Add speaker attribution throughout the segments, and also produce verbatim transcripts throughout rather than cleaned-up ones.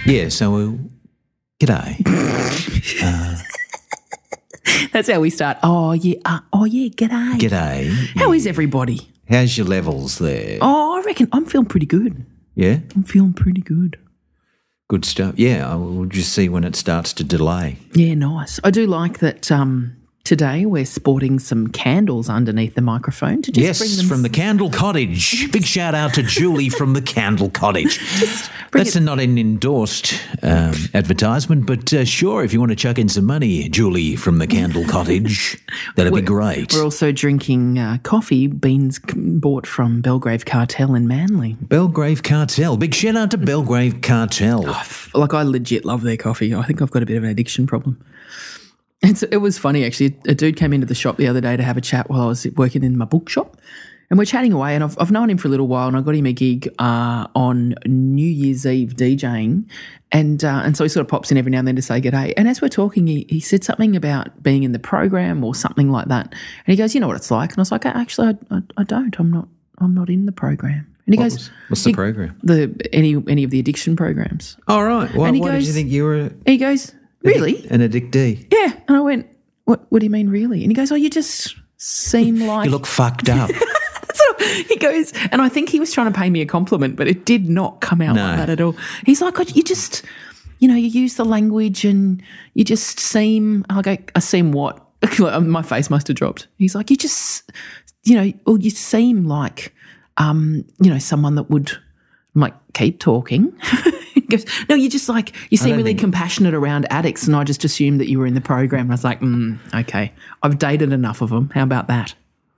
Speaker 1: Yeah, so, uh, g'day. uh,
Speaker 2: That's how we start. Oh, yeah. Uh, oh, yeah, g'day.
Speaker 1: g'day.
Speaker 2: How is everybody?
Speaker 1: How's your levels there?
Speaker 2: Oh, I reckon I'm feeling pretty good.
Speaker 1: Yeah?
Speaker 2: I'm feeling pretty good.
Speaker 1: Good stuff. Yeah, we'll just see when it starts to delay.
Speaker 2: Yeah, nice. I do like that um, today we're sporting some candles underneath the microphone to just
Speaker 1: yes,
Speaker 2: bring them
Speaker 1: from the Candle Cottage. Big shout out to Julie from the Candle Cottage.
Speaker 2: bring
Speaker 1: That's
Speaker 2: it-
Speaker 1: a, not an endorsed um, advertisement, but uh, sure, if you want to chuck in some money, Julie from the Candle Cottage, that'd be great.
Speaker 2: We're also drinking uh, coffee beans c- bought from Belgrave Cartel in Manly.
Speaker 1: Belgrave Cartel. Big shout out to Belgrave Cartel.
Speaker 2: Like, I legit love their coffee. I think I've got a bit of an addiction problem. It's, it was funny, actually. A dude came into the shop the other day to have a chat while I was working in my bookshop. And we're chatting away, and I've, I've known him for a little while, and I got him a gig uh, on New Year's Eve DJing. And uh, and so he sort of pops in every now and then to say g'day. And as we're talking, he, he said something about being in the program or something like that. And he goes, you know what it's like? And I was like, actually, I, I, I don't. I'm not I'm not in the program. And he
Speaker 1: What
Speaker 2: goes,
Speaker 1: was- what's the
Speaker 2: he-
Speaker 1: program?
Speaker 2: The any any of the addiction programs.
Speaker 1: All right. Why,
Speaker 2: And he
Speaker 1: why did
Speaker 2: goes-
Speaker 1: you think you were a,
Speaker 2: And he goes, really?
Speaker 1: an addictee?
Speaker 2: Yeah. And I went, what What do you mean, really? And he goes, oh, you just seem like
Speaker 1: You look fucked up.
Speaker 2: So he goes, and I think he was trying to pay me a compliment, but it did not come out
Speaker 1: No.
Speaker 2: like that at all. He's like, "God, you just, you know, you use the language and you just seem, I go, I seem what? My face must have dropped. He's like, you just, you know, or you seem like, um, you know, someone that would, I'm like, keep talking. He goes, no, you just like, you seem
Speaker 1: don't
Speaker 2: really
Speaker 1: think-
Speaker 2: compassionate around addicts, and I just assumed that you were in the program. And I was like, mm, okay, I've dated enough of them. How about that?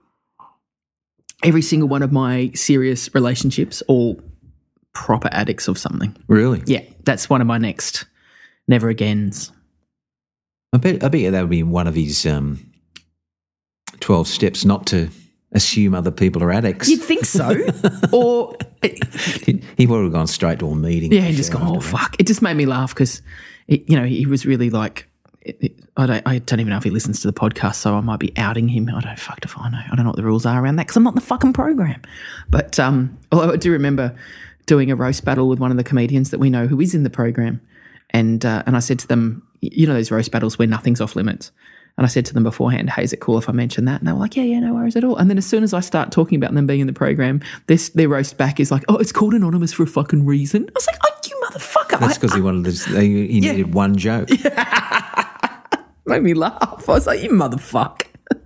Speaker 2: Every single one of my serious relationships, all proper addicts of something.
Speaker 1: Really?
Speaker 2: Yeah, that's one of my next never agains.
Speaker 1: I bet, I bet you that would be one of his um, twelve steps not to assume other people are addicts.
Speaker 2: You'd think so. Or,
Speaker 1: he, he would have gone straight to a meeting.
Speaker 2: yeah, and just gone, oh, fuck. It just made me laugh because, you know, he was really like, it, it, I, don't, I don't even know if he listens to the podcast, so I might be outing him. I don't fuck if I know. I don't know what the rules are around that because I'm not in the fucking program. But um, although I do remember doing a roast battle with one of the comedians that we know who is in the program. And uh, and I said to them, you know those roast battles where nothing's off limits. And I said to them beforehand, hey, is it cool if I mention that? And they were like, yeah, yeah, no worries at all. And then as soon as I start talking about them being in the program, this, their roast back is like, oh, it's called Anonymous for a fucking reason. I was like, oh, you motherfucker.
Speaker 1: That's
Speaker 2: I-
Speaker 1: because he wanted to, he, he
Speaker 2: Yeah.
Speaker 1: needed one joke.
Speaker 2: made me laugh. I was like, you motherfucker.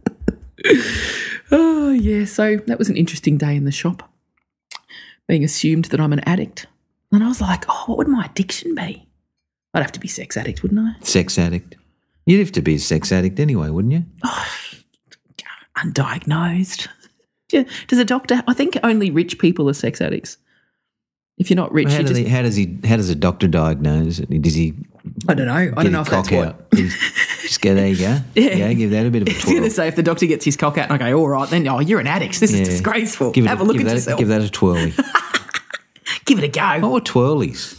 Speaker 2: Oh, yeah. So that was an interesting day in the shop, being assumed that I'm an addict. And I was like, oh, what would my addiction be? I'd have to be sex addict, wouldn't I?
Speaker 1: Sex addict. You'd have to be a sex addict anyway, wouldn't you?
Speaker 2: Undiagnosed. Yeah, does a doctor, I think only rich people are sex addicts. If you're not rich,
Speaker 1: How,
Speaker 2: you
Speaker 1: do
Speaker 2: just,
Speaker 1: they, how does he? How does a doctor diagnose it? Does he
Speaker 2: I don't know. I
Speaker 1: get
Speaker 2: don't know
Speaker 1: his
Speaker 2: if that's
Speaker 1: cock
Speaker 2: what.
Speaker 1: out? He's- Just go, there you go.
Speaker 2: Yeah.
Speaker 1: Yeah, give that a bit of a
Speaker 2: I was going
Speaker 1: twirl.
Speaker 2: to say, if the doctor gets his cock out and I go, all right, then, oh, you're an addict. This
Speaker 1: Yeah.
Speaker 2: is disgraceful.
Speaker 1: Give it
Speaker 2: Have a look
Speaker 1: give
Speaker 2: at
Speaker 1: that,
Speaker 2: yourself.
Speaker 1: Give that a twirly.
Speaker 2: Give it a go.
Speaker 1: What were twirlies?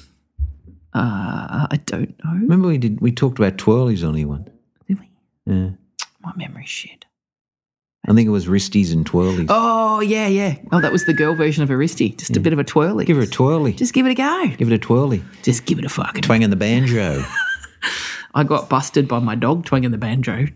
Speaker 2: Uh, I don't know.
Speaker 1: Remember we did. We talked about twirlies on here one.
Speaker 2: Did we?
Speaker 1: Yeah.
Speaker 2: My memory's shit.
Speaker 1: I think it was wristies and twirlies.
Speaker 2: Oh, yeah, yeah. Oh, that was the girl version of a wristy. Just a bit of a twirly.
Speaker 1: Give her a twirly.
Speaker 2: Just give it a go.
Speaker 1: Give it a twirly.
Speaker 2: Just give it a fucking.
Speaker 1: Twanging the banjo.
Speaker 2: I got busted by my dog twanging the banjo.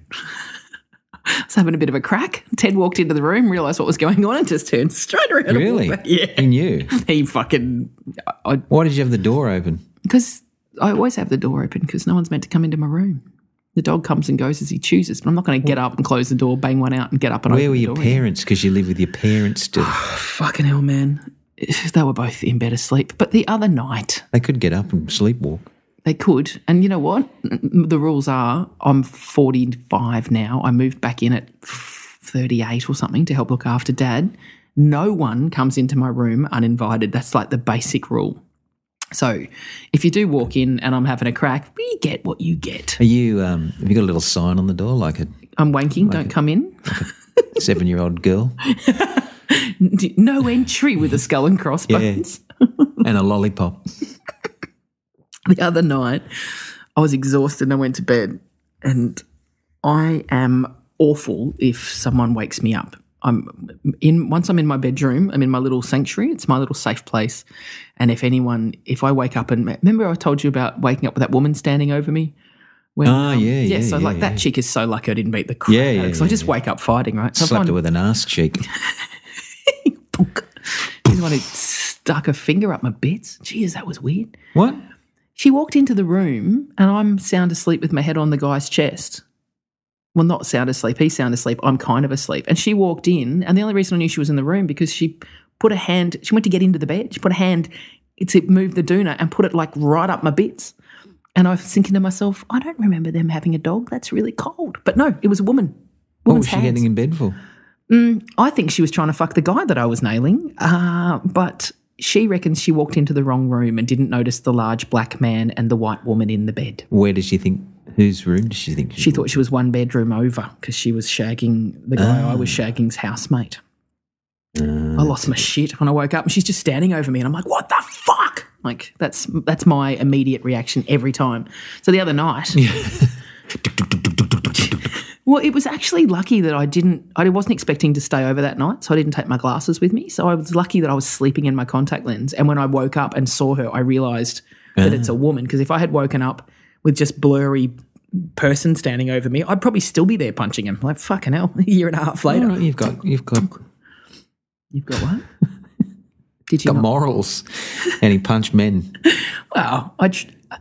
Speaker 2: I was having a bit of a crack. Ted walked into the room, realised what was going on, and just turned straight around. and
Speaker 1: Really?
Speaker 2: walked back. Yeah.
Speaker 1: He knew.
Speaker 2: He fucking. I
Speaker 1: Why did you have the door open?
Speaker 2: Because I always have the door open because no one's meant to come into my room. The dog comes and goes as he chooses, but I'm not going to get up and close the door, bang one out, and get up and
Speaker 1: Where
Speaker 2: open
Speaker 1: were
Speaker 2: the
Speaker 1: your
Speaker 2: door.
Speaker 1: parents? Because you live with your parents still.
Speaker 2: Fucking hell, man. They were both in bed asleep. But the other night,
Speaker 1: They could get up and sleepwalk.
Speaker 2: they could. And you know what? The rules are I'm forty-five now. I moved back in at thirty-eight or something to help look after Dad. No one comes into my room uninvited. That's like the basic rule. So if you do walk in and I'm having a crack, you get what you get.
Speaker 1: Are you? Um, have you got a little sign on the door like a
Speaker 2: I'm wanking, don't come in.
Speaker 1: seven-year-old girl
Speaker 2: No entry with a skull and crossbones.
Speaker 1: and a lollipop?
Speaker 2: The other night, I was exhausted and I went to bed, and I am awful if someone wakes me up. I'm in once I'm in my bedroom, I'm in my little sanctuary. It's my little safe place. And if anyone, if I wake up and remember I told you about waking up with that woman standing over me. When,
Speaker 1: oh
Speaker 2: um,
Speaker 1: yeah, yeah.
Speaker 2: So
Speaker 1: yeah,
Speaker 2: like
Speaker 1: yeah.
Speaker 2: that chick is so lucky I didn't beat the crap
Speaker 1: Yeah,
Speaker 2: out of
Speaker 1: yeah,
Speaker 2: her because I
Speaker 1: yeah,
Speaker 2: just
Speaker 1: yeah.
Speaker 2: wake up fighting, right? So
Speaker 1: Slapped
Speaker 2: if
Speaker 1: her
Speaker 2: I'm-
Speaker 1: with an ass cheek.
Speaker 2: She's the one who stuck a finger up my bits. Jeez, that was weird.
Speaker 1: What?
Speaker 2: She walked into the room and I'm sound asleep with my head on the guy's chest. Well, not sound asleep. He's sound asleep. I'm kind of asleep. And she walked in, and the only reason I knew she was in the room because she put a hand, she went to get into the bed. She put a hand to move the doona and put it like right up my bits. And I was thinking to myself, I don't remember them having a dog. That's really cold. But no, it was a woman.
Speaker 1: What
Speaker 2: Woman's
Speaker 1: was she
Speaker 2: hands.
Speaker 1: getting in bed for?
Speaker 2: I think she was trying to fuck the guy that I was nailing, uh, but she reckons she walked into the wrong room and didn't notice the large black man and the white woman in the bed.
Speaker 1: Where did she think? Whose room did she think?
Speaker 2: She thought she was one bedroom over because she was shagging the guy I was shagging's housemate. I lost my shit when I woke up and she's just standing over me and I'm like, what the fuck? Like that's that's my immediate reaction every time. So the other night, well, it was actually lucky that I didn't, I wasn't expecting to stay over that night, so I didn't take my glasses with me. So I was lucky that I was sleeping in my contact lens. And when I woke up and saw her, I realised that it's a woman because if I had woken up with just blurry person standing over me, I'd probably still be there punching him. Like, fucking hell, a year and a half later.
Speaker 1: All right, you've got, you've got,
Speaker 2: You've got what? Did you
Speaker 1: got
Speaker 2: not?
Speaker 1: morals. And he punched men.
Speaker 2: Well, I,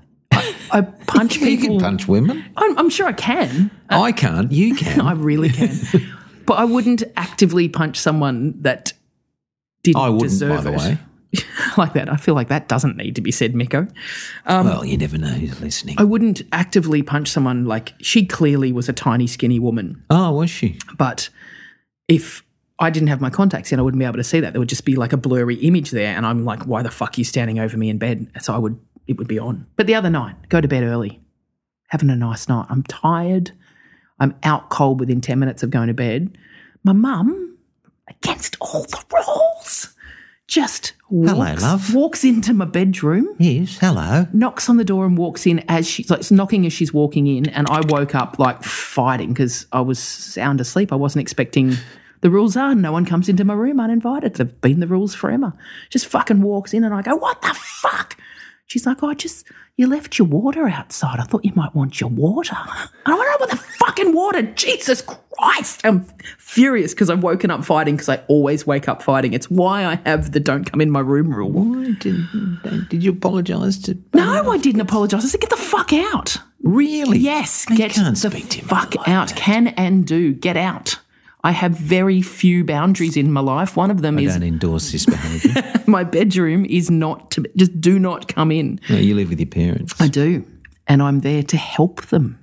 Speaker 2: I, I punch
Speaker 1: You
Speaker 2: people.
Speaker 1: can punch women.
Speaker 2: I'm, I'm sure I can.
Speaker 1: I can't. You can.
Speaker 2: I really can. But I wouldn't actively punch someone that didn't
Speaker 1: I wouldn't,
Speaker 2: deserve
Speaker 1: by the
Speaker 2: it.
Speaker 1: way.
Speaker 2: Like that. I feel like that doesn't need to be said, Miko.
Speaker 1: well, you never know who's listening.
Speaker 2: I wouldn't actively punch someone like she clearly was a tiny, skinny woman.
Speaker 1: Oh, was she?
Speaker 2: But if I didn't have my contacts in, I wouldn't be able to see that. There would just be like a blurry image there. And I'm like, why the fuck are you standing over me in bed? So I would, it would be on. But the other night, go to bed early, having a nice night. I'm tired. I'm out cold within ten minutes of going to bed. My mum, against all the rules, just walks,
Speaker 1: Hello, love.
Speaker 2: walks into my bedroom,
Speaker 1: Yes, hello.
Speaker 2: knocks on the door and walks in as she's like knocking as she's walking in. And I woke up like fighting because I was sound asleep. I wasn't expecting. The rules are no one comes into my room uninvited. They've been the rules forever. Just fucking walks in and I go, what the fuck? She's like, oh, just, you left your water outside. I thought you might want your water. And I went, oh, what the fucking water? Jesus Christ. I'm furious because I've woken up fighting because I always wake up fighting. It's why I have the don't come in my room rule.
Speaker 1: Why did, did you apologise to...
Speaker 2: No, I didn't apologise. I said, get the fuck out.
Speaker 1: Really?
Speaker 2: Yes,
Speaker 1: You
Speaker 2: get
Speaker 1: can't
Speaker 2: the
Speaker 1: speak to him
Speaker 2: fuck
Speaker 1: like
Speaker 2: out.
Speaker 1: that.
Speaker 2: Can and do. Get out. I have very few boundaries in my life. One of them
Speaker 1: I
Speaker 2: is
Speaker 1: don't endorse this behaviour.
Speaker 2: my bedroom is not to, just do not come in.
Speaker 1: No, you live with your parents.
Speaker 2: I do. And I'm there to help them.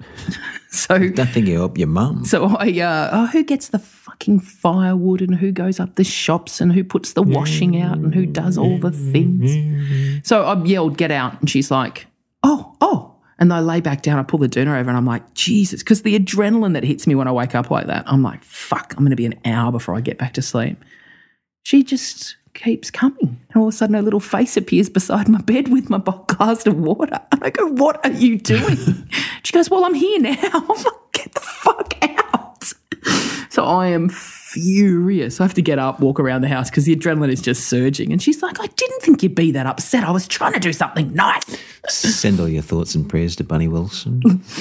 Speaker 2: so
Speaker 1: don't think you help your mum.
Speaker 2: so I, uh, oh, who gets the fucking firewood and who goes up the shops and who puts the washing out and who does all the things. So I yelled, get out. And she's like, oh, oh. And I lay back down, I pull the doona over and I'm like, Jesus, because the adrenaline that hits me when I wake up like that, I'm like, fuck, I'm going to be an hour before I get back to sleep. She just keeps coming. And all of a sudden her little face appears beside my bed with my glass of water. And I go, what are you doing? She goes, well, I'm here now. I'm like, get the fuck out. So I am furious. I have to get up, walk around the house because the adrenaline is just surging. And she's like, I didn't think you'd be that upset. I was trying to do something nice.
Speaker 1: Send all your thoughts and prayers to Bunny Wilson.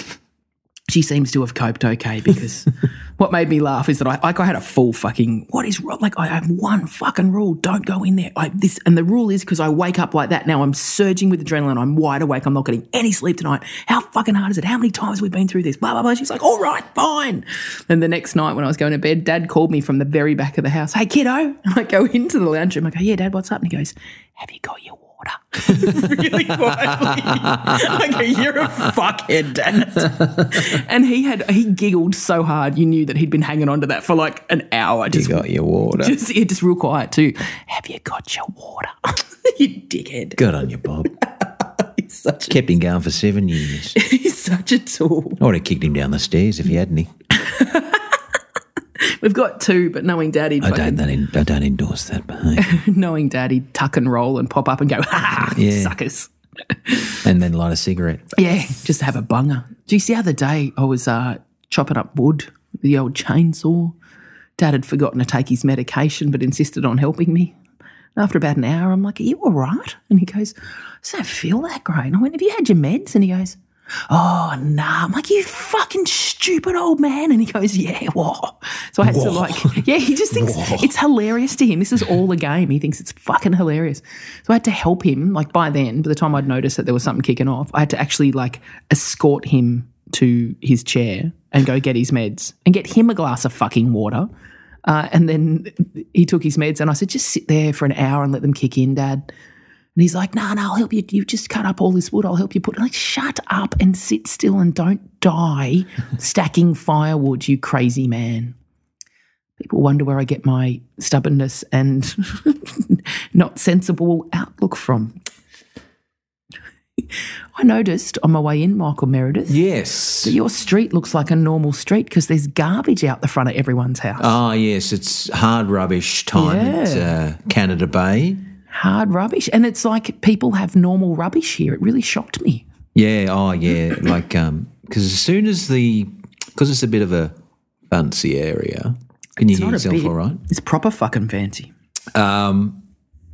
Speaker 2: She seems to have coped okay because what made me laugh is that I like I had a full fucking what is wrong? Like I have one fucking rule: don't go in there. I, this and the rule is because I wake up like that. Now I'm surging with adrenaline. I'm wide awake. I'm not getting any sleep tonight. How fucking hard is it? How many times have we been through this? Blah blah blah. She's like, all right, fine. And the next night when I was going to bed, Dad called me from the very back of the house. Hey kiddo, and I go into the lounge room. I go, yeah, Dad, what's up? And he goes, have you got your water? Really quietly. I go, you're a fuckhead, Dad. And he had he giggled so hard you knew that he'd been hanging on to that for like an hour.
Speaker 1: You
Speaker 2: Just,
Speaker 1: got your water.
Speaker 2: just, yeah, just real quiet too. Have you got your water? You dickhead.
Speaker 1: Good on you, Bob.
Speaker 2: He's such a,
Speaker 1: Kept him going for seven years.
Speaker 2: he's such a tool.
Speaker 1: I would have kicked him down the stairs if he hadn't. He.
Speaker 2: We've got two, but knowing Daddy,
Speaker 1: I don't, that en- I don't endorse that behaviour.
Speaker 2: knowing Daddy, tuck and roll and pop up and go, ha ha,
Speaker 1: Yeah.
Speaker 2: suckers.
Speaker 1: And then light a cigarette.
Speaker 2: Yeah, just have a bunger. Geez, the other day I was uh, chopping up wood with the old chainsaw, Dad had forgotten to take his medication but insisted on helping me. After about an hour, I'm like, are you all right? And he goes, I don't feel that great. And I went, have you had your meds? And he goes, oh, nah. I'm like, you fucking stupid old man. And he goes, yeah, whoa. So I had
Speaker 1: Whoa.
Speaker 2: to like, yeah, he just thinks
Speaker 1: Whoa.
Speaker 2: it's hilarious to him. This is all a game. He thinks it's fucking hilarious. So I had to help him. Like by then, by the time I'd noticed that there was something kicking off, I had to actually like escort him to his chair and go get his meds and get him a glass of fucking water. Uh, and then he took his meds and I said, just sit there for an hour and let them kick in, Dad. And he's like, no, nah, no, nah, I'll help you. You just cut up all this wood. I'll help you put it. Like, shut up and sit still and don't die stacking firewood, you crazy man. People wonder where I get my stubbornness and not sensible outlook from. I noticed on my way in, Michael Meredith,
Speaker 1: Yes.
Speaker 2: that your street looks like a normal street because there's garbage out the front of everyone's house.
Speaker 1: Oh, yes, it's hard rubbish time at
Speaker 2: Yeah.
Speaker 1: uh, Canada Bay.
Speaker 2: Hard rubbish. And it's like people have normal rubbish here. It really shocked me.
Speaker 1: Yeah, oh, yeah, like, um, because as soon as the, because it's a bit of a fancy area, can you
Speaker 2: It's
Speaker 1: hear
Speaker 2: not a
Speaker 1: yourself
Speaker 2: bit.
Speaker 1: all right?
Speaker 2: It's proper fucking fancy.
Speaker 1: Um,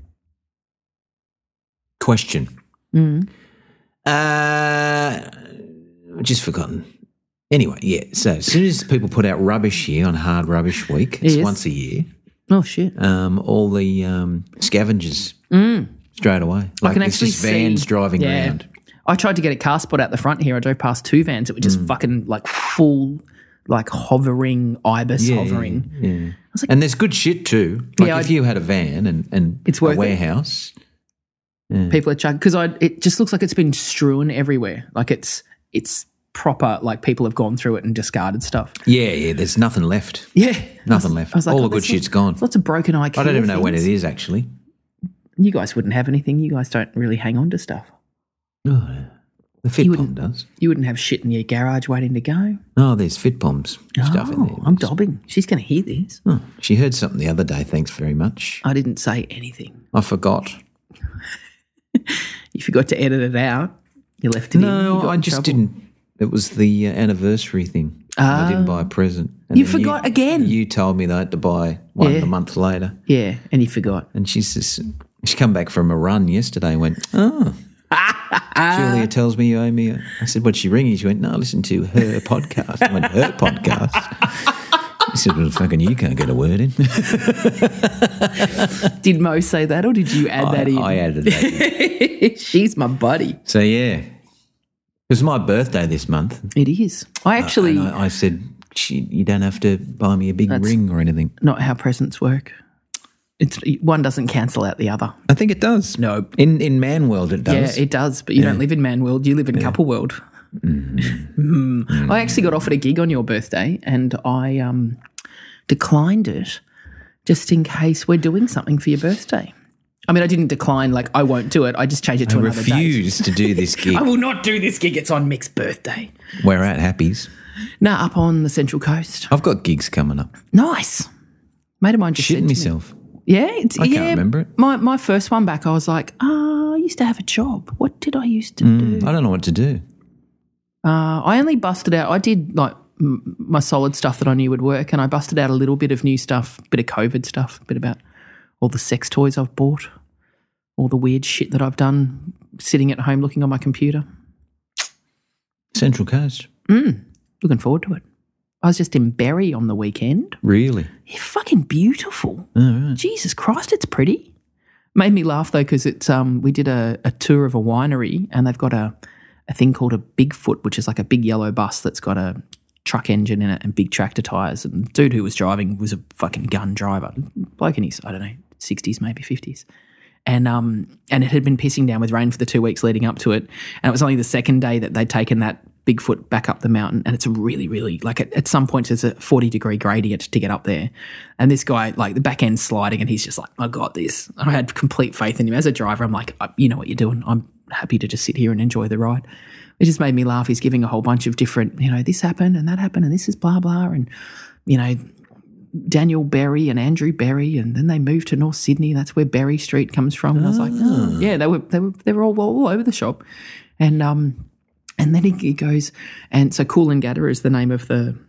Speaker 1: question.
Speaker 2: Mm.
Speaker 1: Uh, I've just forgotten. Anyway, yeah, so as soon as people put out rubbish here on Hard Rubbish Week, it's
Speaker 2: Yes.
Speaker 1: once a year,
Speaker 2: Oh, shit.
Speaker 1: um, all the um, scavengers straight away. Like
Speaker 2: can
Speaker 1: it's
Speaker 2: actually
Speaker 1: just vans
Speaker 2: see-
Speaker 1: driving
Speaker 2: yeah.
Speaker 1: around.
Speaker 2: I tried to get a car spot out the front here. I drove past two vans that were
Speaker 1: Mm.
Speaker 2: just fucking like full, like hovering, ibis hovering.
Speaker 1: Yeah. And there's good shit too. Like
Speaker 2: Yeah,
Speaker 1: if
Speaker 2: I-
Speaker 1: you had a van and, and
Speaker 2: It's
Speaker 1: a
Speaker 2: worth it.
Speaker 1: warehouse.
Speaker 2: People are chugging because I. It just looks like it's been strewn everywhere. Like it's it's proper. Like people have gone through it and discarded stuff.
Speaker 1: Yeah, yeah, there's nothing left.
Speaker 2: Yeah,
Speaker 1: Nothing
Speaker 2: I was-
Speaker 1: left.
Speaker 2: I was like,
Speaker 1: All
Speaker 2: oh,
Speaker 1: the good
Speaker 2: there's
Speaker 1: shit's
Speaker 2: lots-
Speaker 1: gone.
Speaker 2: Lots of broken IKEA
Speaker 1: I don't even know when it
Speaker 2: things.
Speaker 1: is actually.
Speaker 2: You guys wouldn't have anything. You guys don't really hang on to stuff.
Speaker 1: Oh, yeah. The Fit
Speaker 2: You
Speaker 1: Pom
Speaker 2: wouldn't-
Speaker 1: does.
Speaker 2: You wouldn't have shit in your garage waiting to go.
Speaker 1: Oh, there's Fit Pom's stuff in there.
Speaker 2: Oh, I'm dobbing. She's going to hear this.
Speaker 1: Oh, she heard something the other day. Thanks very much.
Speaker 2: I didn't say anything.
Speaker 1: I forgot.
Speaker 2: You forgot to edit it out. You left it in. You
Speaker 1: No,
Speaker 2: got
Speaker 1: I
Speaker 2: in
Speaker 1: just
Speaker 2: trouble.
Speaker 1: didn't. It was the uh, anniversary thing. I didn't buy a present. And
Speaker 2: You
Speaker 1: then
Speaker 2: forgot again.
Speaker 1: You told me that I had to buy one
Speaker 2: Yeah.
Speaker 1: a month later.
Speaker 2: Yeah, and you forgot.
Speaker 1: And she's just, she come back from a run yesterday and went, oh, Julia tells me you owe me. A, I said, what's she ringing? She went, no, listen to her podcast. I went, her podcast? He said, well, fucking you can't get a word in.
Speaker 2: Did Mo say that or did you add
Speaker 1: I,
Speaker 2: that in?
Speaker 1: I added that in.
Speaker 2: She's my buddy.
Speaker 1: So, yeah. It was my birthday this month.
Speaker 2: It is. I actually,
Speaker 1: And I, I said, she, you don't have to buy me a big ring or anything.
Speaker 2: not how presents work. It's one doesn't cancel out the other.
Speaker 1: I think it does.
Speaker 2: No.
Speaker 1: In in man world it does.
Speaker 2: Yeah, it does, but you don't live in man world. You live in couple world. Mm. I actually got offered a gig on your birthday and I um, declined it just in case we're doing something for your birthday. I mean, I didn't decline, like, I won't do it. I just changed it to
Speaker 1: I
Speaker 2: another date.
Speaker 1: refuse to do this gig.
Speaker 2: I will not do this gig. It's on Mick's birthday.
Speaker 1: We're at Happy's.
Speaker 2: Nah, up on the Central Coast.
Speaker 1: I've got gigs coming up.
Speaker 2: Nice. Mate of mine just
Speaker 1: Shitting
Speaker 2: said to me-
Speaker 1: myself.
Speaker 2: Yeah, it's,
Speaker 1: I can't
Speaker 2: yeah.
Speaker 1: remember it.
Speaker 2: My my first one back, I was like, ah, I used to have a job. What did I used to do?
Speaker 1: I don't know what to do.
Speaker 2: Uh, I only busted out. I did like m- my solid stuff that I knew would work, and I busted out a little bit of new stuff, bit of COVID stuff, a bit about all the sex toys I've bought, all the weird shit that I've done, sitting at home looking on my computer.
Speaker 1: Central Coast.
Speaker 2: Looking forward to it. I was just in Berry on the weekend.
Speaker 1: Really?
Speaker 2: Yeah, fucking beautiful.
Speaker 1: All right.
Speaker 2: Jesus Christ, it's pretty. Made me laugh though because it's um we did a, a tour of a winery and they've got a, a thing called a Bigfoot, which is like a big yellow bus that's got a truck engine in it and big tractor tyres. And the dude who was driving was a fucking gun driver, bloke in his, I don't know, sixties, maybe fifties. And um and it had been pissing down with rain for the two weeks leading up to it. And it was only the second day that they'd taken that Bigfoot back up the mountain, and it's a really, really, like at, at some points there's a forty degree gradient to get up there. And this guy, like the back end's sliding and he's just like, I got this. I had complete faith in him. As a driver, I'm like, you know what you're doing. I'm happy to just sit here and enjoy the ride. It just made me laugh. He's giving a whole bunch of different, you know, this happened and that happened and this is blah, blah. And, you know, Daniel Berry and Andrew Berry, and then they moved to North Sydney. That's where Berry Street comes from. And I was like, oh, yeah, they were they were they were all, all over the shop. And um and then he, he goes, and so Coolangatta is the name of the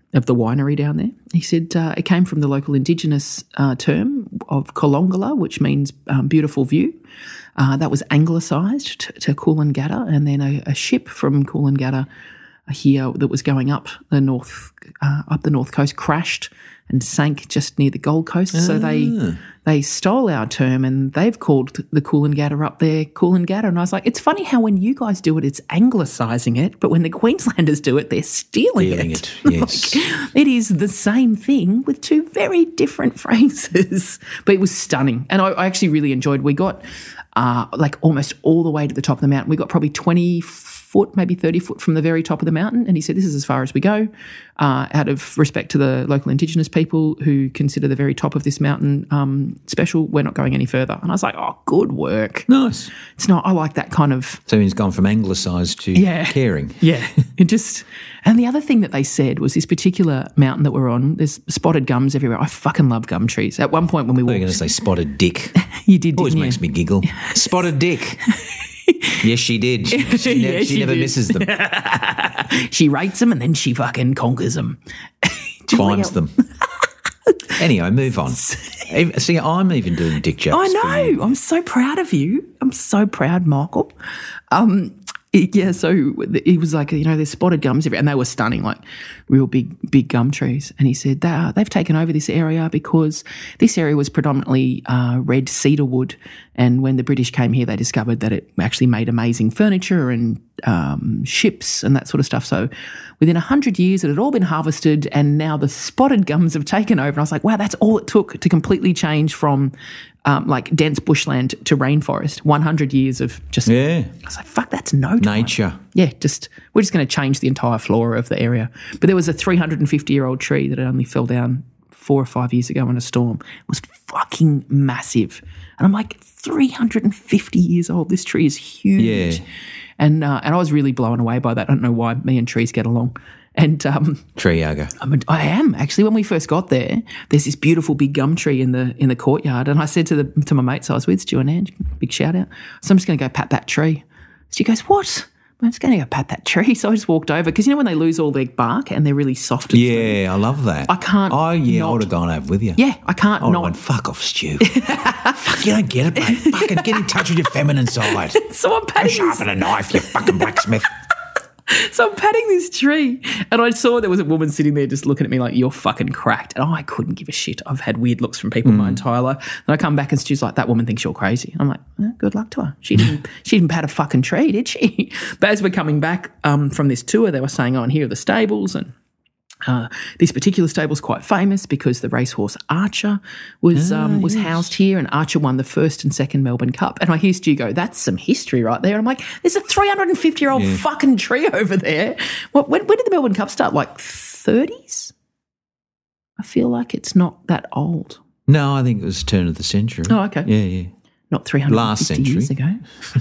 Speaker 2: of the winery down there. He said uh, it came from the local Indigenous uh, term of Kolongala, which means um, beautiful view. Uh, that was anglicised to, to Coolangatta, and then a, a ship from Coolangatta here that was going up the north uh, up the north coast crashed and sank just near the Gold Coast.
Speaker 1: Ah.
Speaker 2: So they they stole our term and they've called the Coolangatta up there Coolangatta. And I was like, it's funny how when you guys do it, it's anglicising it, but when the Queenslanders do it, they're stealing,
Speaker 1: Stealing
Speaker 2: it.
Speaker 1: it, yes.
Speaker 2: Like, it is the same thing with two very different phrases. But it was stunning. And I, I actually really enjoyed. We got uh, like almost all the way to the top of the mountain. We got probably twenty foot, maybe thirty foot from the very top of the mountain. And he said, this is as far as we go, uh, out of respect to the local Indigenous people who consider the very top of this mountain um, special. We're not going any further. And I was like, oh, good work.
Speaker 1: Nice.
Speaker 2: It's not, I like that kind of.
Speaker 1: So he's gone from anglicised to
Speaker 2: Yeah.
Speaker 1: caring.
Speaker 2: Yeah. It just, and the other thing that they said was this particular mountain that we're on, there's spotted gums everywhere. I fucking love gum trees. At one point when we
Speaker 1: I thought
Speaker 2: walked.
Speaker 1: you were going to say spotted dick.
Speaker 2: You did,
Speaker 1: Always
Speaker 2: didn't
Speaker 1: makes
Speaker 2: you?
Speaker 1: me giggle. Spotted dick. Yes, she did. She, she,
Speaker 2: Yeah,
Speaker 1: never, she
Speaker 2: she
Speaker 1: never
Speaker 2: did.
Speaker 1: misses them,
Speaker 2: She rates them and then she fucking conquers them.
Speaker 1: climbs them. Anyway, move on. Even- See, I'm even doing dick jokes.
Speaker 2: I
Speaker 1: for you.
Speaker 2: know. I'm so proud of you. I'm so proud, Michael. Um, it- yeah, so he was like, you know, there's spotted gums everywhere, and they were stunning, like real big, big gum trees. And he said that they've taken over this area because this area was predominantly uh, red cedar wood, and when the British came here, they discovered that it actually made amazing furniture and um, ships and that sort of stuff. So within a hundred years, it had all been harvested, and now the spotted gums have taken over. And I was like, wow, that's all it took to completely change from um, like dense bushland to rainforest. one hundred years of just.
Speaker 1: Yeah.
Speaker 2: I was like, fuck, that's no time.
Speaker 1: Nature.
Speaker 2: Yeah, just we're just going to change the entire flora of the area. But there was a three hundred fifty year old tree that had only fell down four or five years ago in a storm. It was fucking massive, and I'm like, three hundred fifty years old. This tree is huge.
Speaker 1: Yeah.
Speaker 2: And uh, and I was really blown away by that. I don't know why me and trees get along. And um,
Speaker 1: Tree hugger.
Speaker 2: I'm a, I am actually. When we first got there, there's this beautiful big gum tree in the in the courtyard, and I said to the to my mates I was with, Stu and Ange, big shout out. So I'm just going to go pat that tree. She goes, "What?" I'm just going to go pat that tree. So I just walked over because you know when they lose all their bark and they're really soft. And smooth?
Speaker 1: Yeah, I love that.
Speaker 2: I can't
Speaker 1: Oh, yeah,
Speaker 2: not-
Speaker 1: I would have gone over with you.
Speaker 2: Yeah, I can't
Speaker 1: I would have
Speaker 2: not.
Speaker 1: went, fuck off, Stu. Fuck, you don't get it, mate. Fucking get in touch with your feminine side.
Speaker 2: So I'm
Speaker 1: Go
Speaker 2: patting this,
Speaker 1: sharpen a knife, you fucking blacksmith.
Speaker 2: so I'm patting this tree, and I saw there was a woman sitting there just looking at me like, "You're fucking cracked." And I couldn't give a shit. I've had weird looks from people my entire life. And I come back and Stu's like, "That woman thinks you're crazy." I'm like, eh, "Good luck to her. She didn't. She didn't pat a fucking tree, did she?" But as we're coming back um, from this tour, they were saying, "Oh, and here are the stables." And uh, this particular stable is quite famous because the racehorse Archer was um, was housed here, and Archer won the first and second Melbourne Cup. And I hear Stu go, "That's some history right there." And I'm like, "There's a three hundred fifty year old fucking tree over there." What? When, when did the Melbourne Cup start? Like thirties? I feel like it's not that old.
Speaker 1: No, I think it was turn of the century.
Speaker 2: Oh, okay.
Speaker 1: Yeah, yeah.
Speaker 2: Not three hundred fifty
Speaker 1: Last century.
Speaker 2: years ago.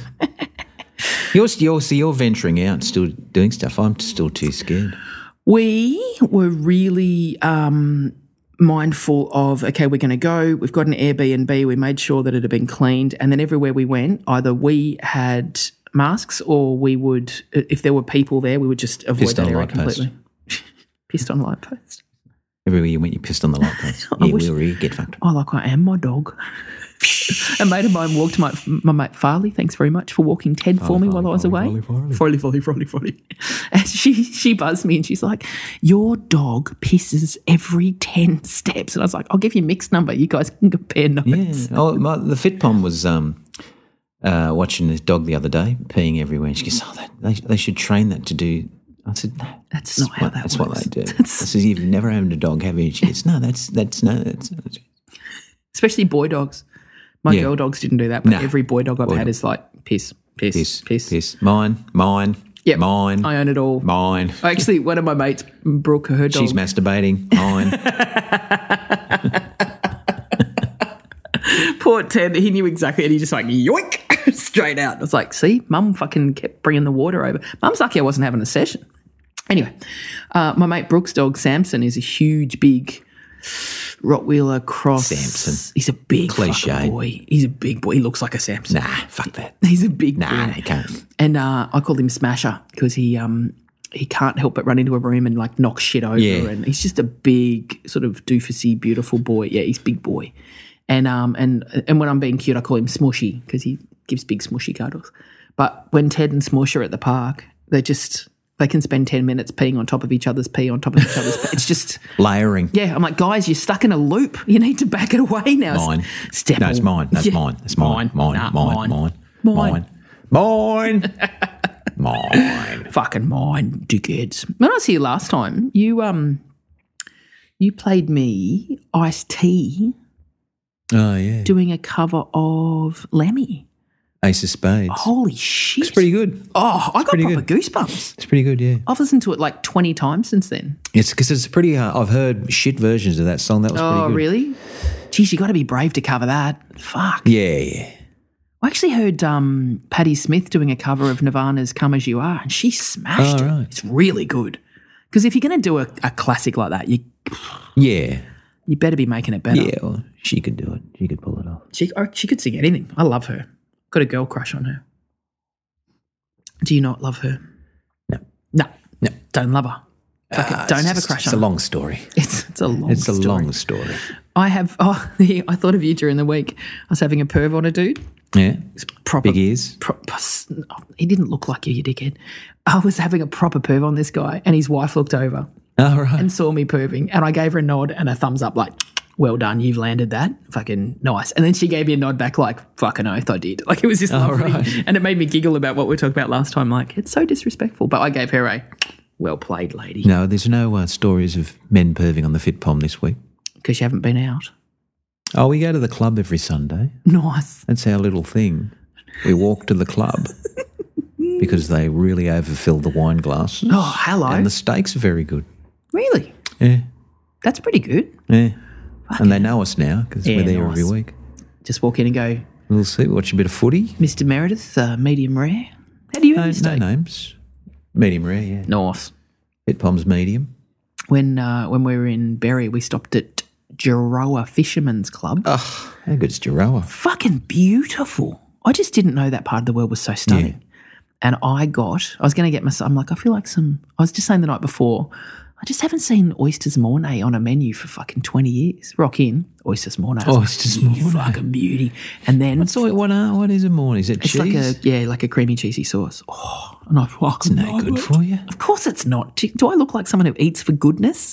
Speaker 1: You're, you're, so you're venturing out, still doing stuff. I'm still too scared.
Speaker 2: We were really um, mindful of, okay, we're going to go. We've got an Airbnb. We made sure that it had been cleaned. And then everywhere we went, either we had masks or we would, if there were people there, we would just avoid
Speaker 1: Pissed
Speaker 2: that
Speaker 1: on a
Speaker 2: area
Speaker 1: light post.
Speaker 2: completely. Pissed on a light post.
Speaker 1: Everywhere you went, you pissed on the light post. Yeah,
Speaker 2: wish-
Speaker 1: we'll really get fucked.
Speaker 2: Oh, like I am my dog. A mate of mine walked my my mate Farley. Thanks very much for walking Ted for me
Speaker 1: Farley,
Speaker 2: while I was
Speaker 1: Farley,
Speaker 2: away.
Speaker 1: Farley,
Speaker 2: Farley, Farley, Farley, Farley. And she she buzzed me and she's like, "Your dog pisses every ten steps." And I was like, "I'll give you Mick's number. You guys can compare notes."
Speaker 1: Yeah. Oh, my, the fit pom was um, uh, watching this dog the other day, peeing everywhere. And she goes, "Oh, that, they, they should train that to do." I said, "No,
Speaker 2: That's not how
Speaker 1: what,
Speaker 2: that
Speaker 1: That's
Speaker 2: works."
Speaker 1: what they do." I said, "You've never owned a dog, have you?" She goes, "No, that's that's no, that's."
Speaker 2: Especially boy dogs. My
Speaker 1: Yeah.
Speaker 2: girl dogs didn't do that, but
Speaker 1: Nah.
Speaker 2: every boy dog I've
Speaker 1: Boy
Speaker 2: had
Speaker 1: dog.
Speaker 2: is like piss, piss,
Speaker 1: Piss,
Speaker 2: piss.
Speaker 1: piss. Mine, mine,
Speaker 2: Yep.
Speaker 1: mine,
Speaker 2: I own it all.
Speaker 1: mine.
Speaker 2: Actually, one of my mates, Brooke, her dog.
Speaker 1: She's masturbating. Mine.
Speaker 2: Poor Ted, he knew exactly, and he just like yoink straight out. I was like, see, Mum fucking kept bringing the water over. Mum's lucky I wasn't having a session. Anyway, uh, my mate Brooke's dog Samson is a huge, big Rottweiler cross.
Speaker 1: Samson.
Speaker 2: He's a big
Speaker 1: Cliche.
Speaker 2: fucking boy. He's a big boy. He looks like a Samson.
Speaker 1: Nah, fuck that.
Speaker 2: He's a big
Speaker 1: Nah,
Speaker 2: boy.
Speaker 1: he can't.
Speaker 2: And uh, I called him Smasher because he um he can't help but run into a room and like knock shit over.
Speaker 1: Yeah.
Speaker 2: And he's just a big sort of doofusy, beautiful boy. Yeah, he's a big boy. And um and and when I'm being cute, I call him Smushy because he gives big smushy cuddles. But when Ted and Smush are at the park, they just they can spend ten minutes peeing on top of each other's pee on top of each other's pee. It's just
Speaker 1: Layering.
Speaker 2: yeah. I'm like, guys, you're stuck in a loop. You need to back it away now.
Speaker 1: Mine.
Speaker 2: Step
Speaker 1: No, it's
Speaker 2: on-
Speaker 1: mine. That's
Speaker 2: Yeah.
Speaker 1: mine. It's mine. Mine.
Speaker 2: Nah,
Speaker 1: Mine. Mine.
Speaker 2: Mine.
Speaker 1: Mine. Mine. Mine.
Speaker 2: Fucking mine, dickheads. When I was here last time, you um, you played me Ice T
Speaker 1: Oh, yeah.
Speaker 2: doing a cover of Lemmy.
Speaker 1: Ace of Spades.
Speaker 2: Holy shit!
Speaker 1: It's pretty good.
Speaker 2: Oh, I got
Speaker 1: pretty
Speaker 2: proper
Speaker 1: good.
Speaker 2: goosebumps.
Speaker 1: It's pretty good, yeah.
Speaker 2: I've listened to it like twenty times since then.
Speaker 1: It's because it's pretty. Uh, I've heard shit versions of that song. That was
Speaker 2: Oh,
Speaker 1: pretty good.
Speaker 2: really? Geez, you got to be brave to cover that. Fuck.
Speaker 1: Yeah, yeah.
Speaker 2: I actually heard um, Patti Smith doing a cover of Nirvana's "Come As You Are," and she smashed
Speaker 1: Oh,
Speaker 2: it.
Speaker 1: right.
Speaker 2: It's really good. Because if you're going to do a, a classic like that, you
Speaker 1: Yeah.
Speaker 2: you better be making it better.
Speaker 1: Yeah, well, she could do it. She could pull it off.
Speaker 2: She oh, she could sing anything. I love her. Got a girl crush on her. Do you not love her?
Speaker 1: No.
Speaker 2: No.
Speaker 1: No.
Speaker 2: Don't love her. Fuck it.
Speaker 1: Ah,
Speaker 2: Don't
Speaker 1: it's
Speaker 2: have a
Speaker 1: just-
Speaker 2: crush
Speaker 1: It's
Speaker 2: on
Speaker 1: a
Speaker 2: her.
Speaker 1: long story.
Speaker 2: It's, it's a long
Speaker 1: It's a
Speaker 2: story.
Speaker 1: long story.
Speaker 2: I have, oh, I thought of you during the week. I was having a perv on a dude.
Speaker 1: Yeah.
Speaker 2: Proper,
Speaker 1: Big ears.
Speaker 2: Proper, he didn't look like you, you dickhead. I was having a proper perv on this guy, and his wife looked over
Speaker 1: All right.
Speaker 2: and saw me perving, and I gave her a nod and a thumbs up, like, well done, you've landed that. Fucking nice. And then she gave me a nod back, like, fucking oath, I did. Like, it was just lovely.
Speaker 1: right.
Speaker 2: And it made me giggle about what we talked about last time. Like, it's so disrespectful. But I gave her a well played, lady,
Speaker 1: No, there's no uh, stories of men perving on the Fit Pom this week.
Speaker 2: because you haven't been out.
Speaker 1: Oh, we go to the club every Sunday.
Speaker 2: Nice.
Speaker 1: That's our little thing. We walk to the club because they really overfill the wine glasses.
Speaker 2: Oh, hello.
Speaker 1: And the steaks are very good.
Speaker 2: Really?
Speaker 1: Yeah.
Speaker 2: That's pretty good.
Speaker 1: Yeah. And they know us now because
Speaker 2: Yeah,
Speaker 1: we're there
Speaker 2: nice.
Speaker 1: every week.
Speaker 2: Just walk in and go,
Speaker 1: We'll see. Watch a bit of footy.
Speaker 2: Mister Meredith, uh, medium rare. How do you have
Speaker 1: No,
Speaker 2: your
Speaker 1: no
Speaker 2: steak?
Speaker 1: names. Medium rare, yeah.
Speaker 2: Nice.
Speaker 1: Fit Pom's medium.
Speaker 2: When uh, when we were in Berry, we stopped at Geroa Fisherman's Club.
Speaker 1: Oh, how good's Giroa?
Speaker 2: Fucking beautiful. I just didn't know that part of the world was so stunning. And I got, I was going to get myself, I'm like, I feel like some, I was just saying the night before, I just haven't seen oysters mornay on a menu for fucking twenty years. Rock in, oysters mornay. I was
Speaker 1: Oysters
Speaker 2: like, you
Speaker 1: mornay.
Speaker 2: fucking beauty. And then
Speaker 1: So what, uh, what is a morning? Is it
Speaker 2: it's
Speaker 1: cheese?
Speaker 2: like a, yeah, like a creamy cheesy sauce. Oh, and I fucking
Speaker 1: no
Speaker 2: love
Speaker 1: good
Speaker 2: it.
Speaker 1: for you.
Speaker 2: Of course it's not. Do, do I look like someone who eats for goodness?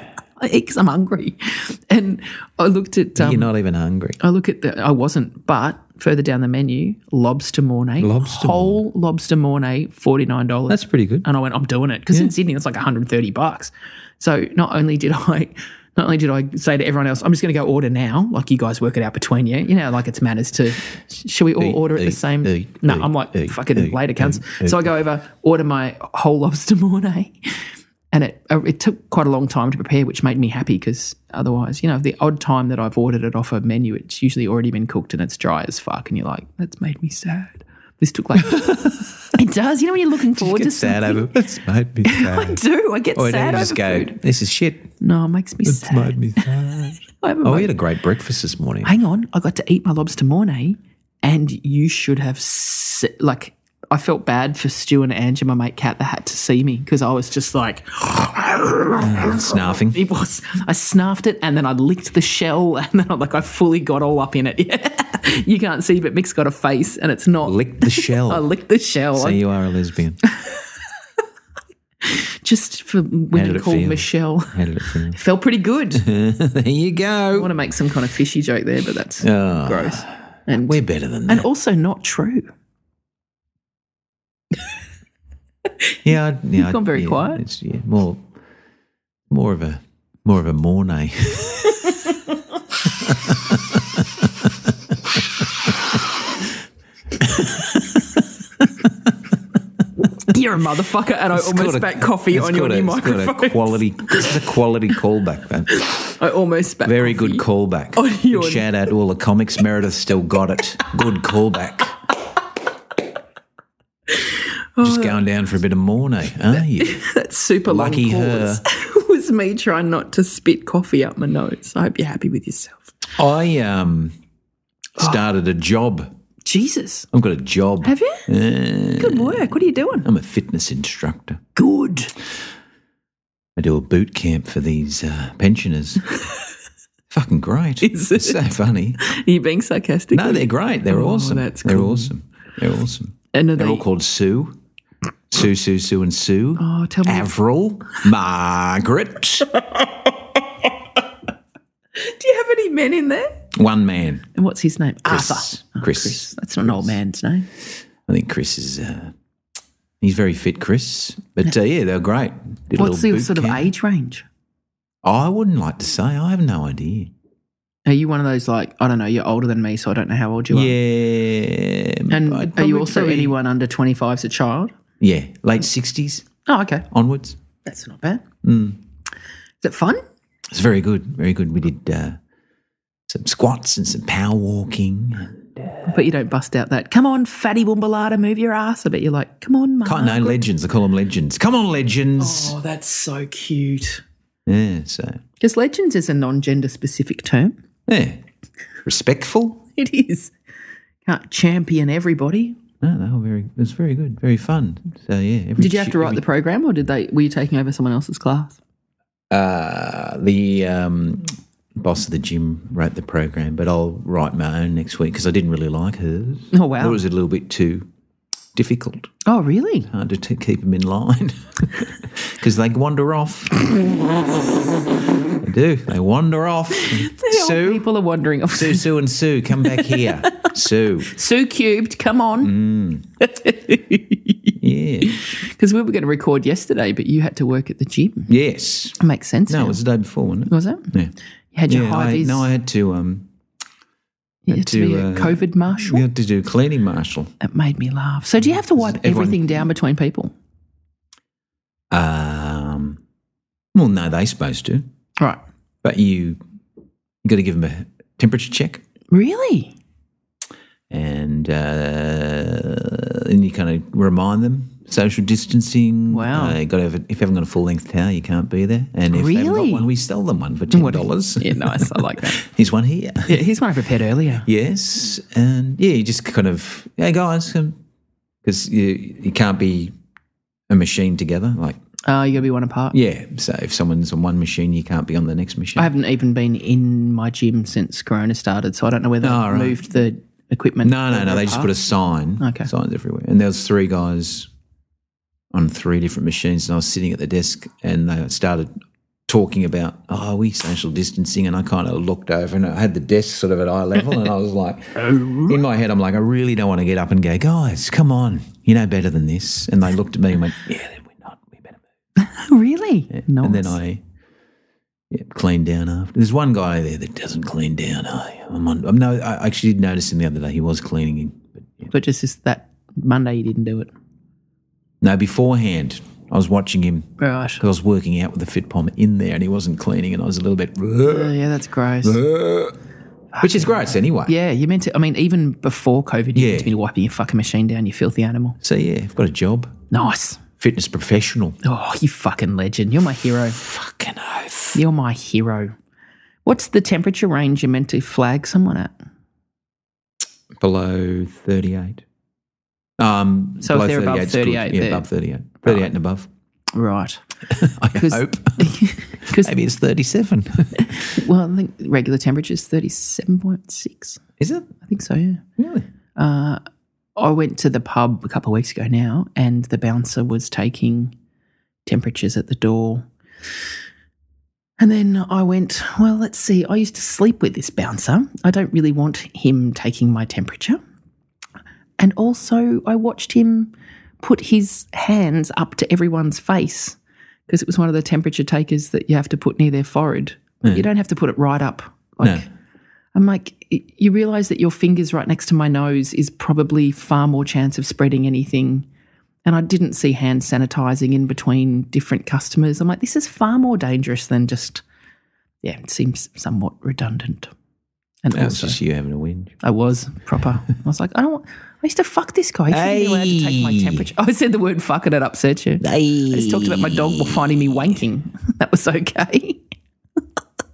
Speaker 2: I eat because I'm hungry. And I looked at, um,
Speaker 1: You're not even hungry.
Speaker 2: I look at the, I wasn't, but further down the menu, lobster mornay.
Speaker 1: Lobster
Speaker 2: Whole lobster mornay, forty-nine dollars.
Speaker 1: That's pretty good.
Speaker 2: And I went, I'm doing it. Because in Sydney, it's like one hundred thirty bucks. So not only did I, not only did I say to everyone else, I'm just going to go order now, like you guys work it out between you. You know, like it's manners to, should we all
Speaker 1: Eat,
Speaker 2: order at the
Speaker 1: eat,
Speaker 2: same?
Speaker 1: eat,
Speaker 2: no,
Speaker 1: eat,
Speaker 2: I'm like,
Speaker 1: eat,
Speaker 2: fucking
Speaker 1: eat,
Speaker 2: later cunts.
Speaker 1: eat,
Speaker 2: So I go over, order my whole lobster mornay. And it uh, it took quite a long time to prepare, which made me happy because otherwise, you know, the odd time that I've ordered it off a menu, it's usually already been cooked and it's dry as fuck. And you're like, that's made me sad. This took like, it does. You know, when you're looking forward
Speaker 1: Get
Speaker 2: to
Speaker 1: sad
Speaker 2: something.
Speaker 1: over It's made me sad.
Speaker 2: I do. I get
Speaker 1: Or
Speaker 2: sad
Speaker 1: you
Speaker 2: over
Speaker 1: just go,
Speaker 2: food.
Speaker 1: this is shit.
Speaker 2: No, it makes me
Speaker 1: It's
Speaker 2: sad.
Speaker 1: made me sad.
Speaker 2: I have a
Speaker 1: Oh,
Speaker 2: mo-
Speaker 1: we had a great breakfast this morning.
Speaker 2: Hang on. I got to eat my lobster mornay and you should have, se- like, I felt bad for Stu and Angie, my mate Kat, that had to see me because I was just like,
Speaker 1: Snaffing.
Speaker 2: it was. I snaffed it and then I licked the shell and then I, like I fully got all up in it. Yeah. You can't see, but Mick's got a face and it's not.
Speaker 1: Lick the shell.
Speaker 2: I licked the shell.
Speaker 1: So
Speaker 2: I-
Speaker 1: you are a lesbian.
Speaker 2: just for
Speaker 1: How
Speaker 2: women
Speaker 1: did it
Speaker 2: called
Speaker 1: feel?
Speaker 2: Michelle.
Speaker 1: How did it feel?
Speaker 2: Felt pretty good.
Speaker 1: There you
Speaker 2: I
Speaker 1: go.
Speaker 2: want to make some kind of fishy joke there, but that's
Speaker 1: Oh,
Speaker 2: gross. And
Speaker 1: We're better than
Speaker 2: and
Speaker 1: that.
Speaker 2: also not true.
Speaker 1: Yeah, I- yeah.
Speaker 2: gone very
Speaker 1: yeah,
Speaker 2: quiet.
Speaker 1: It's yeah, more, more of a, more of a mornay.
Speaker 2: You're a motherfucker, and I almost
Speaker 1: got a-
Speaker 2: spat coffee
Speaker 1: it's
Speaker 2: on your
Speaker 1: got a-
Speaker 2: new
Speaker 1: it's got a
Speaker 2: microphone.
Speaker 1: quality. This is a quality callback, man.
Speaker 2: I almost spat.
Speaker 1: Very
Speaker 2: coffee.
Speaker 1: good callback.
Speaker 2: On your-
Speaker 1: Big shout out to all the comics. Meredith still got it. Good callback. Just going down for a bit of mornay, are you?
Speaker 2: That super
Speaker 1: Lucky
Speaker 2: long
Speaker 1: her.
Speaker 2: pause was me trying not to spit coffee up my nose. I hope you're happy with yourself.
Speaker 1: I um started a job
Speaker 2: Jesus.
Speaker 1: I've got a job.
Speaker 2: Have you?
Speaker 1: Uh,
Speaker 2: Good work. What are you doing?
Speaker 1: I'm a fitness instructor.
Speaker 2: Good.
Speaker 1: I do a boot camp for these uh, pensioners. Fucking great.
Speaker 2: Is
Speaker 1: It's so
Speaker 2: it?
Speaker 1: funny.
Speaker 2: Are you being sarcastic?
Speaker 1: No, they're great. They're
Speaker 2: Oh,
Speaker 1: awesome.
Speaker 2: that's
Speaker 1: They're
Speaker 2: cool.
Speaker 1: awesome. They're awesome.
Speaker 2: And are
Speaker 1: They're
Speaker 2: they-
Speaker 1: all called Sue. Sue, Sue, Sue, and Sue.
Speaker 2: Oh, tell me.
Speaker 1: Avril, Margaret.
Speaker 2: Do you have any men in there?
Speaker 1: One man.
Speaker 2: And what's his name?
Speaker 1: Chris.
Speaker 2: Arthur. Oh,
Speaker 1: Chris.
Speaker 2: That's not an old man's name.
Speaker 1: I think Chris is. Uh, he's very fit, Chris. But uh, yeah, they're great. Did a
Speaker 2: What's
Speaker 1: little
Speaker 2: the
Speaker 1: boot
Speaker 2: sort of
Speaker 1: camp.
Speaker 2: age range?
Speaker 1: I wouldn't like to say. I have no idea.
Speaker 2: Are you one of those like, I don't know, you're older than me, so I don't know how old you are?
Speaker 1: Yeah.
Speaker 2: And
Speaker 1: I'd
Speaker 2: are you
Speaker 1: probably
Speaker 2: also
Speaker 1: probably-
Speaker 2: anyone under twenty-five as a child?
Speaker 1: Yeah, late sixties
Speaker 2: Oh, okay.
Speaker 1: onwards.
Speaker 2: That's not bad.
Speaker 1: Mm.
Speaker 2: Is it fun?
Speaker 1: It's very good, very good. We did uh, some squats and some power walking.
Speaker 2: But you don't bust out that, come on, fatty Wumbalata, move your ass. I bet you're like, come on, Mark.
Speaker 1: Can't, no, legends. I call them legends. Come on, legends.
Speaker 2: Oh, that's so cute.
Speaker 1: Yeah, so,
Speaker 2: Because legends is a non-gender specific term.
Speaker 1: yeah. Respectful.
Speaker 2: It is. Can't champion everybody.
Speaker 1: No, no, very. It was very good, very fun. So yeah. Every
Speaker 2: Did you have
Speaker 1: shi-
Speaker 2: to write
Speaker 1: every-
Speaker 2: the program, or did they? Were you taking over someone else's class?
Speaker 1: Uh, the um, boss of the gym wrote the program, but I'll write my own next week because I didn't really like hers.
Speaker 2: Oh, wow.
Speaker 1: It was a little bit too difficult.
Speaker 2: Oh, really?
Speaker 1: Hard to t- keep them in line because they wander off. They do. They wander off. Sue,
Speaker 2: People are wondering. Oh,
Speaker 1: Sue, Sue, and Sue, come back here. Sue.
Speaker 2: Sue Cubed, come on.
Speaker 1: Yeah.
Speaker 2: Because we were going to record yesterday, but you had to work at the gym.
Speaker 1: Yes.
Speaker 2: It makes sense.
Speaker 1: No,
Speaker 2: now.
Speaker 1: it was the day before, wasn't it?
Speaker 2: Was it?
Speaker 1: Yeah.
Speaker 2: You had your
Speaker 1: Yeah,
Speaker 2: high
Speaker 1: I,
Speaker 2: vis.
Speaker 1: no, I had to. Um,
Speaker 2: you had to,
Speaker 1: to,
Speaker 2: be a
Speaker 1: uh,
Speaker 2: COVID marshal.
Speaker 1: we had to do cleaning marshal.
Speaker 2: It made me laugh. So do you have to wipe
Speaker 1: Everyone-
Speaker 2: everything down between people?
Speaker 1: Um, well, no, they're supposed to,
Speaker 2: Right.
Speaker 1: but you you got to give them a temperature check,
Speaker 2: Really?
Speaker 1: and uh, then you kind of remind them social distancing.
Speaker 2: Wow.
Speaker 1: Uh, you got to have a, if you haven't got a full length towel, you can't be there. And if they haven't
Speaker 2: Really?
Speaker 1: got one, we sell them one for ten dollars.
Speaker 2: Yeah, nice. I like that.
Speaker 1: Here's one here.
Speaker 2: Yeah, here's one I prepared earlier.
Speaker 1: Yes, and yeah, you just kind of, hey guys, because you you can't be a machine together. Like,
Speaker 2: Oh, you got to be one apart.
Speaker 1: yeah, so if someone's on one machine, you can't be on the next machine.
Speaker 2: I haven't even been in my gym since Corona started, so I don't know whether
Speaker 1: Oh,
Speaker 2: they've
Speaker 1: right.
Speaker 2: moved the equipment.
Speaker 1: no, no, no.
Speaker 2: further
Speaker 1: They just
Speaker 2: apart.
Speaker 1: put a sign,
Speaker 2: Okay.
Speaker 1: signs everywhere, and there was three guys on three different machines, and I was sitting at the desk, and they started talking about, oh, are we social distancing? And I kind of looked over, and I had the desk sort of at eye level, and I was like, in my head, I'm like, I really don't want to get up and go, guys, come on, you know better than this. And they looked at me and went, yeah, then we're not, we better move.
Speaker 2: Really? Nice.
Speaker 1: And then I yeah, cleaned down after. There's one guy there that doesn't clean down. I, I'm on, I'm no, I actually did notice him the other day. He was cleaning in. But yeah.
Speaker 2: But just this, that Monday you didn't do it.
Speaker 1: No, beforehand, I was watching him
Speaker 2: Right.
Speaker 1: because I was working out with the Fit Pom in there and he wasn't cleaning and I was a little bit,
Speaker 2: Oh, yeah, that's gross.
Speaker 1: which is gross anyway.
Speaker 2: Yeah, you meant to, I mean, even before COVID, you
Speaker 1: Yeah.
Speaker 2: meant to be wiping your fucking machine down, you filthy animal.
Speaker 1: So yeah, I've got a job.
Speaker 2: Nice.
Speaker 1: Fitness professional.
Speaker 2: Oh, you fucking legend. You're my hero.
Speaker 1: Fucking oath.
Speaker 2: You're my hero. What's the temperature range you're meant to flag someone at?
Speaker 1: Below thirty-eight. Um,
Speaker 2: So if
Speaker 1: below
Speaker 2: they're above
Speaker 1: 38 's good.
Speaker 2: thirty-eight,
Speaker 1: Yeah,
Speaker 2: they're-
Speaker 1: above thirty-eight. thirty-eight and above.
Speaker 2: Right.
Speaker 1: I
Speaker 2: 'Cause-
Speaker 1: hope.
Speaker 2: Because,
Speaker 1: Maybe it's thirty-seven.
Speaker 2: well, I think regular temperature is thirty-seven point six.
Speaker 1: Is it?
Speaker 2: I think so, yeah.
Speaker 1: Really?
Speaker 2: Uh, I went to the pub a couple of weeks ago now, and the bouncer was taking temperatures at the door. And then I went, well, let's see. I used to sleep with this bouncer. I don't really want him taking my temperature. And also, I watched him put his hands up to everyone's face because it was one of the temperature takers that you have to put near their forehead. You don't have to put it right up. Like,
Speaker 1: No.
Speaker 2: I'm like, you realise that your fingers right next to my nose is probably far more chance of spreading anything. And I didn't see hand sanitising in between different customers. I'm like, this is far more dangerous than just, yeah, it seems somewhat redundant. And
Speaker 1: That was
Speaker 2: also,
Speaker 1: just you having a whinge.
Speaker 2: I was proper. I was like, I don't want, I used to fuck this guy. He shouldn't be allowed to take my
Speaker 1: Hey.
Speaker 2: temperature. I said the word fuck and it upset you. I just talked about my dog finding me wanking. That was okay.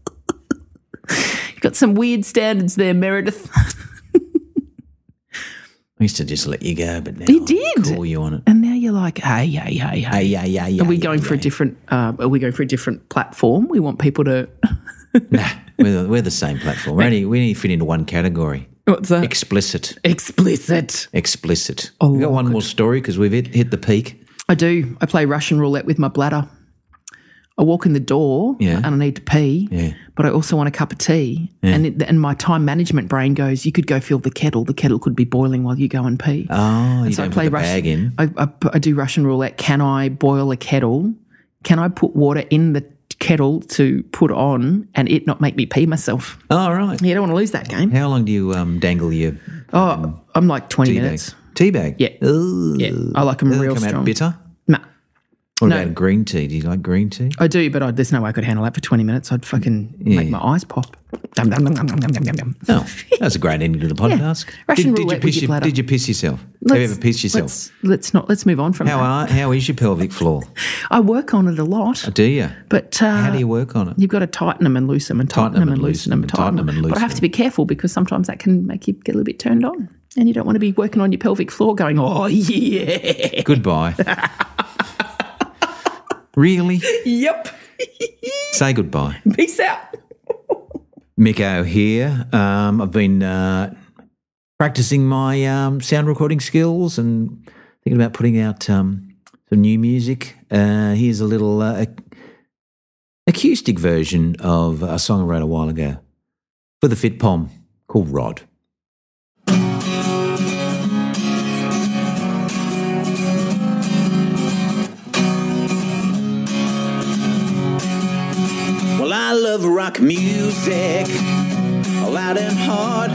Speaker 2: You've got some weird standards there, Meredith.
Speaker 1: I used to just let you go, but now
Speaker 2: You
Speaker 1: I
Speaker 2: did.
Speaker 1: call you on it.
Speaker 2: And now you're like, hey, hey, hey, hey.
Speaker 1: Hey, yeah, yeah, yeah.
Speaker 2: Are we
Speaker 1: yeah,
Speaker 2: going
Speaker 1: yeah.
Speaker 2: for a different? Uh, are we going for a different platform? We want people to.
Speaker 1: Nah, we're, we're the same platform. We only, we only fit into one category.
Speaker 2: What's that?
Speaker 1: Explicit.
Speaker 2: Explicit.
Speaker 1: Explicit.
Speaker 2: Oh,
Speaker 1: we got one more story because we've hit, hit the peak.
Speaker 2: I do. I play Russian roulette with my bladder. I walk in the door
Speaker 1: Yeah.
Speaker 2: and I need to pee,
Speaker 1: Yeah.
Speaker 2: but I also want a cup of tea. And it, and my time management brain goes, you could go fill the kettle. The kettle could be boiling while you go and pee.
Speaker 1: Oh, you
Speaker 2: so I
Speaker 1: don't
Speaker 2: play
Speaker 1: put the
Speaker 2: Russian,
Speaker 1: bag in.
Speaker 2: I, I, I do Russian roulette. Can I boil a kettle? Can I put water in the kettle to put on and it not make me pee myself?
Speaker 1: Oh, right.
Speaker 2: You don't want to lose that game.
Speaker 1: How long do you um, dangle your
Speaker 2: Oh, I'm like twenty
Speaker 1: tea
Speaker 2: minutes.
Speaker 1: bag? Tea bag?
Speaker 2: Yeah.
Speaker 1: Ooh.
Speaker 2: Yeah, I like them
Speaker 1: Does it
Speaker 2: real
Speaker 1: come
Speaker 2: strong.
Speaker 1: out bitter?
Speaker 2: Nah,
Speaker 1: What
Speaker 2: No.
Speaker 1: about green tea? Do you like green tea?
Speaker 2: I do, but I, there's no way I could handle that for twenty minutes. I'd fucking make my eyes pop. Dum, dum, dum, dum, dum, dum, dum, dum.
Speaker 1: Oh, that's a great ending to the podcast.
Speaker 2: Russian
Speaker 1: did, did, you
Speaker 2: roulette with
Speaker 1: piss
Speaker 2: your
Speaker 1: your,
Speaker 2: bladder.
Speaker 1: did you piss yourself? Have you ever pissed yourself?
Speaker 2: Let's, let's not. Let's move on from
Speaker 1: How
Speaker 2: that.
Speaker 1: are, how is your pelvic floor?
Speaker 2: I work on it a lot,
Speaker 1: Do you?
Speaker 2: but uh,
Speaker 1: How do you work on it?
Speaker 2: you've got to tighten them and loosen them and tighten, them and loosen them and tighten them.
Speaker 1: and
Speaker 2: But I have
Speaker 1: loosen
Speaker 2: to be careful because sometimes that can make you get a little bit turned on, and you don't want to be working on your pelvic floor going, oh yeah,
Speaker 1: Goodbye. Really?
Speaker 2: yep,
Speaker 1: Say goodbye.
Speaker 2: peace out.
Speaker 1: Miko here. Um, I've been uh, practicing my um, sound recording skills and thinking about putting out um, some new music. Uh, here's a little uh, ac- acoustic version of a song I wrote a while ago for the Fit Pom called Rod. Well, I love rock music, loud and hard.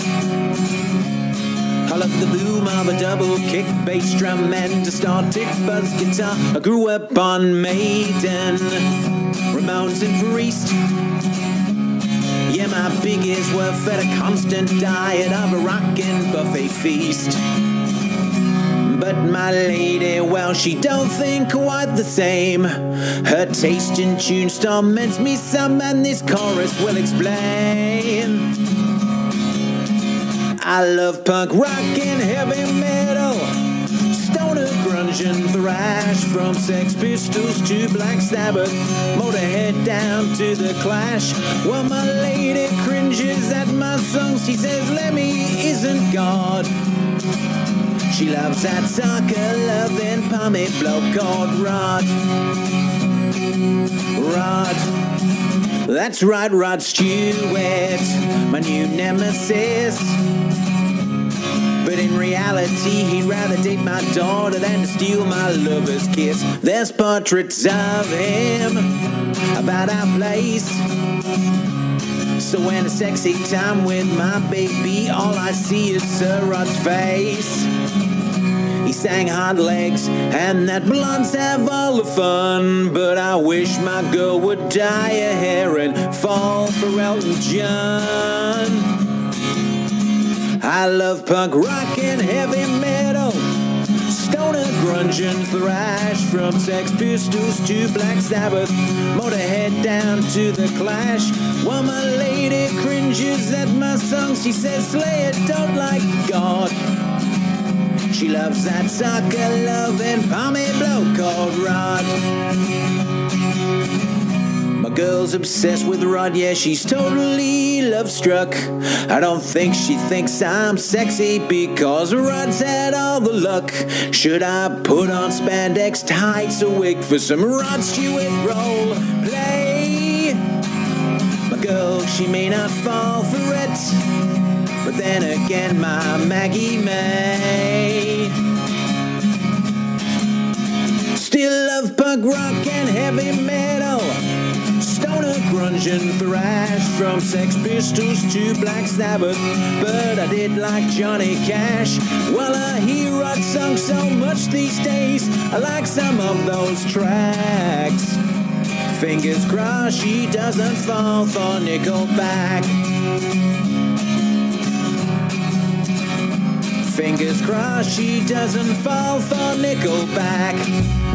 Speaker 1: I love the boom of a double kick bass drum and distorted buzz guitar. I grew up on Maiden, Ramones and Priest. Yeah, my biggies were fed a constant diet of a rockin' buffet feast. But my lady, well, she don't think quite the same. Her taste in tune torments me some, and this chorus will explain. I love punk rock and heavy metal, stoner, grunge and thrash, from Sex Pistols to Black Sabbath, Motorhead down to The Clash. Well, my lady cringes at my songs. She says Lemmy isn't God. She loves that soccer loving pommy bloke called Rod. Rod. That's right, Rod Stewart, my new nemesis. But in reality, he'd rather date my daughter than to steal my lover's kiss. There's portraits of him about our place. So when a sexy time with my baby, all I see is Sir Rod's face. He sang Hard Legs and that Blondes Have All the Fun, but I wish my girl would dye her hair and fall for Elton John. I love punk rock and heavy metal, stoner, grunge and thrash, from Sex Pistols to Black Sabbath, Motorhead down to The Clash. While my lady cringes at my songs, she says Slayer don't like God. She loves that soccer loving pommy bloke called Rod. My girl's obsessed with Rod, yeah, she's totally love-struck. I don't think she thinks I'm sexy because Rod's had all the luck. Should I put on spandex tights, a wig for some Rod Stewart role play? My girl, she may not fall for it, but then again, my Maggie May still love punk rock and heavy metal, stoner, grunge and thrash, from Sex Pistols to Black Sabbath, but I did like Johnny Cash. Well, I hear rock songs so much these days, I like some of those tracks. Fingers crossed she doesn't fall for Nickelback. Fingers crossed she doesn't fall for Nickelback.